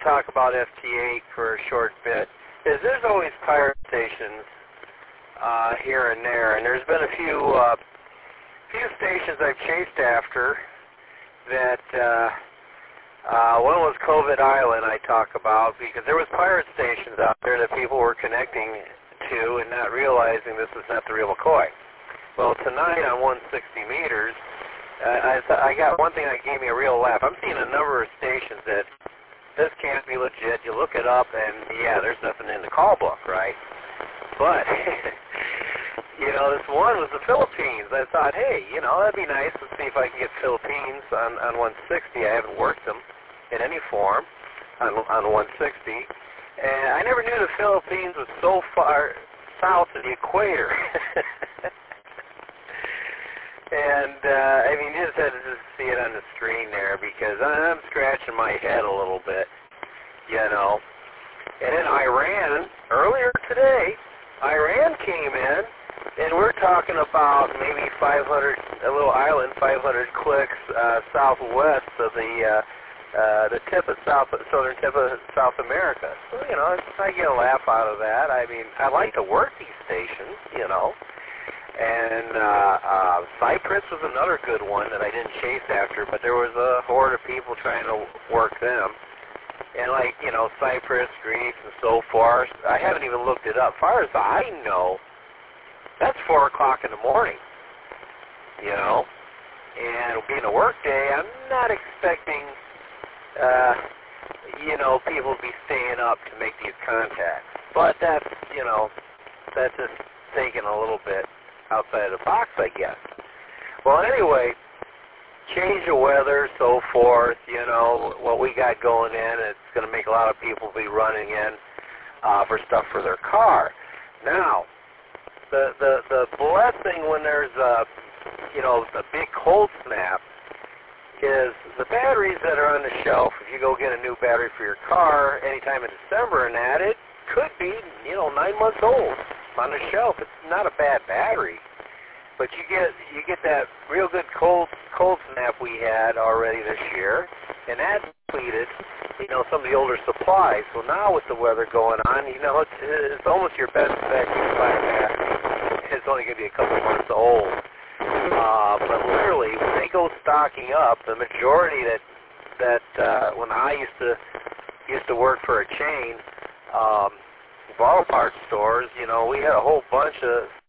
talk about FT8 for a short bit is there's always pirate stations here and there, and there's been a few stations I've chased after that. One was COVID Island I talk about because there was pirate stations out there that people were connecting to and not realizing this is not the real McCoy. Well, tonight on 160 meters, I got one thing that gave me a real laugh. I'm seeing a number of stations that this can't be legit. You look it up, and yeah, there's nothing in the call book, right? But, you know, this one was the Philippines. I thought, hey, you know, that'd be nice. Let's see if I can get Philippines on 160. I haven't worked them in any form on 160. And I never knew the Philippines was so far south of the equator. And, I mean, you just had to just see it on the screen there because I'm scratching my head a little bit, you know. And then Iran, earlier today, Iran came in, and we're talking about maybe 500, a little island, 500 clicks southwest of the tip of southern tip of South America. So, you know, I get a laugh out of that. I mean, I like to work these stations, you know. And Cyprus was another good one that I didn't chase after, but there was a horde of people trying to work them. And like, you know, Cyprus, Greece, and so forth, I haven't even looked it up. As far as I know, that's 4 o'clock in the morning, you know. And being a work day, I'm not expecting, you know, people to be staying up to make these contacts. But that's, you know, that's just taking a little bit outside of the box, I guess. Well, anyway, change of weather, so forth, you know, what we got going in, it's going to make a lot of people be running in for stuff for their car. Now, the blessing when there's you know, a big cold snap is the batteries that are on the shelf. If you go get a new battery for your car anytime in December and that, it could be, you know, 9 months old on the shelf. It's not a bad battery, but you get that real good cold snap we had already this year, and that depleted, you know, some of the older supplies. So now with the weather going on, you know, it's almost your best bet you can buy a battery. It's only going to be a couple months old, but literally when they go stocking up, the majority that when I used to work for a chain. Auto parts stores, you know, we had a whole bunch of